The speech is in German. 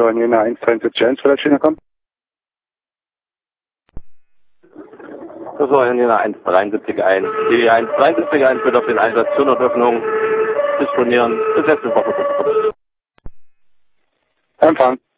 für Jena 173 vielleicht hinkommen? Das war Jena 173-1. Die 173-1 wird auf den Einsatz zur Notöffnung disponieren. Bis letzte Woche. Empfang.